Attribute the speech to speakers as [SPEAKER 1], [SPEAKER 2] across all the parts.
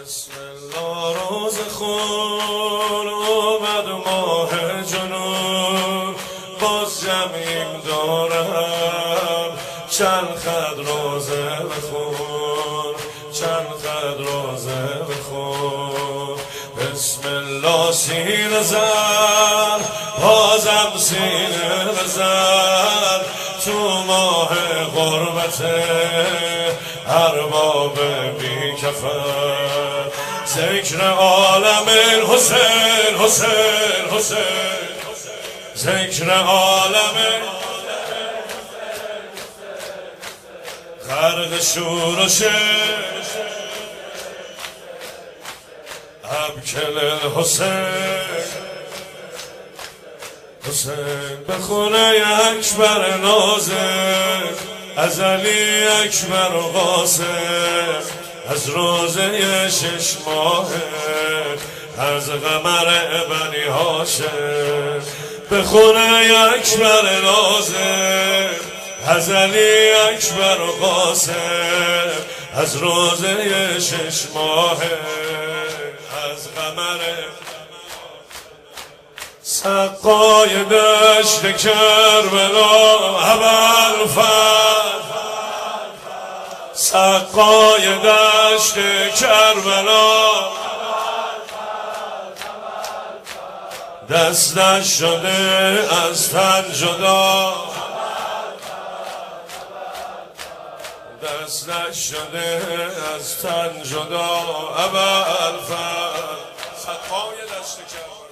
[SPEAKER 1] بسم الله روز خون اومد ماه جنون، باز جمعیم دارم چند خط روزه بخون، چند خط روزه بخون. بسم الله سینه زن، بازم سینه بزن، تو ماه غربت ارباب بی کفن. ذکر عالم حسین حسین حسین، ذکر عالم غرق شور و شعر، ابکل الحسین حسین. بخونه اکبر نازم، ازلی اکبر قاسم، از روزه 6 ماهه، از قمر بنی هاشم. بخونه اکبر نازم، ازلی اکبر قاسم، از روزه 6 ماهه، از قمر. سقای دشت کربلا ابوالفضل، سقای دشت کربلا، دستش شده از تن جدا، دستش شده از تن جدا. ابوالفضل سقای دشت کربلا،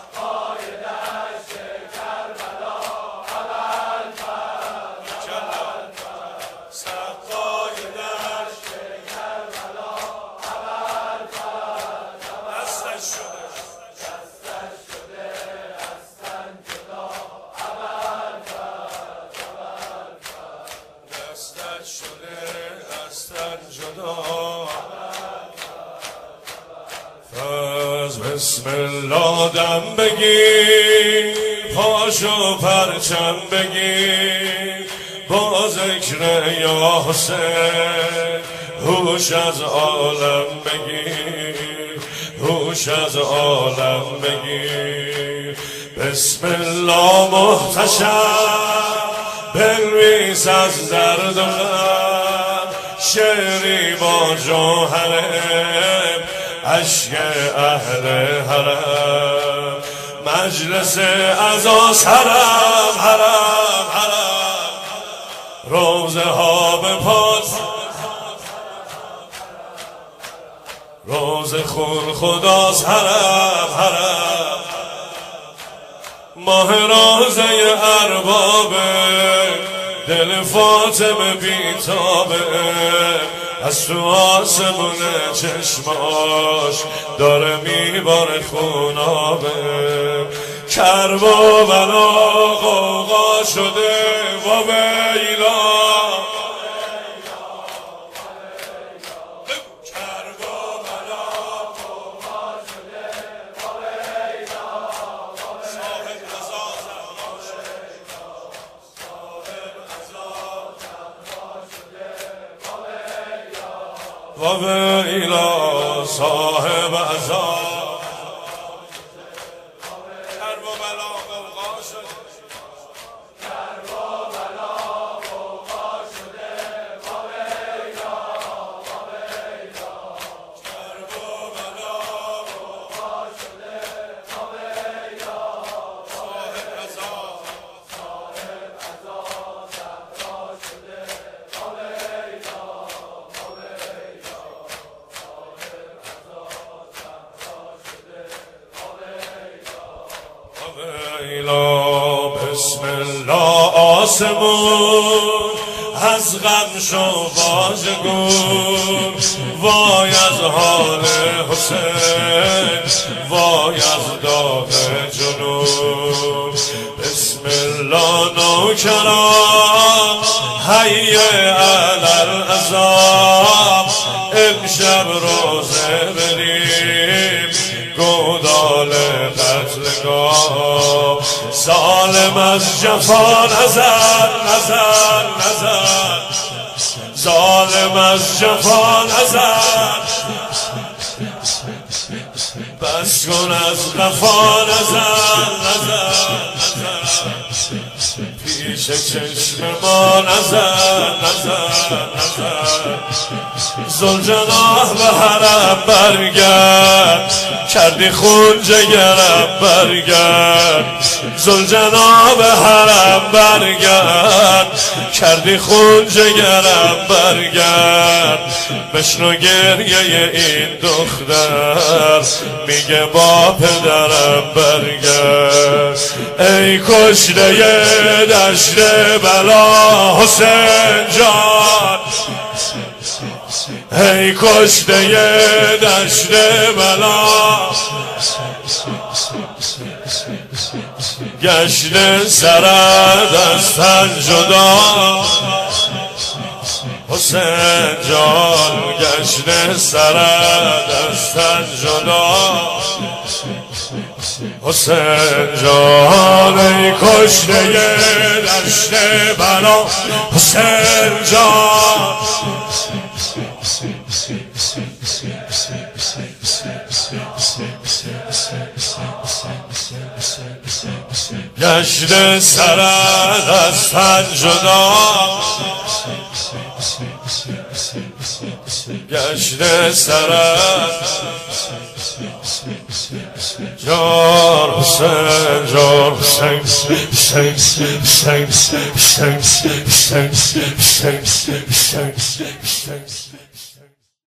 [SPEAKER 1] بسم الله دم بگیر، پاشو پرچم بگیر، با ذکر یا حسین هوش از عالم بگیر، هوش از عالم بگیر. بسم الله محتشم بنویس از درد و غم، شعری با جوهره اشک اهل حرم، مجلس عزاست حرم حرم حرم، روزه ها به پاس، روز خون خداست حرم حرم. ماه روزه اربابه، دل فاطمه بیتابه، از تو آسمون چشماش داره میباره خونابه. کرب و بلا غوغا شده و ویلا، کرب و بلا غوغا شده و ویلا، صاحب عزا زهرا شده، صاحب عزا زهرا شده و ویلا، صاحب عزا. کرب و بلا غوغا شده، کرب و بلا غوغا شده و ویلا و ویلا، کرب و بلا غوغا شده و ویلا، صاحب عزا، صاحب عزا زهرا شده و ویلا و ویلا، صاحب عزا زهرا شده و ویلا. بسم الله آسمون از غم شو واژگون، وای از حال حسین، وای از داغ جنون. بسم الله نوکران حی علی العظام، امشب روزه بریم گودال قتلگاه. ظالم از جفا نزن نزن نزن، ظالم از جفا نزن، بس کن از قفا نظر پیش چشم ما نظر زلجناه به حرم برگرد کردی خون جگرم برگرد زلجناه به حرم برگرد کردی خون جگرم برگرد بشنو گریه این دختر میگه با پدرم برگرد ای کشته دشت بلا حسین جان ای کشته دشت بلا گشت سرت از تن جدا حسین جان گشت سرت از تن جدا حسین جان ای کشته دشت بلا حسین جان گشت سرت از تن جدا گشت سرت جان حسین جان حسین حسین حسین حسین حسین حسین حسین حسین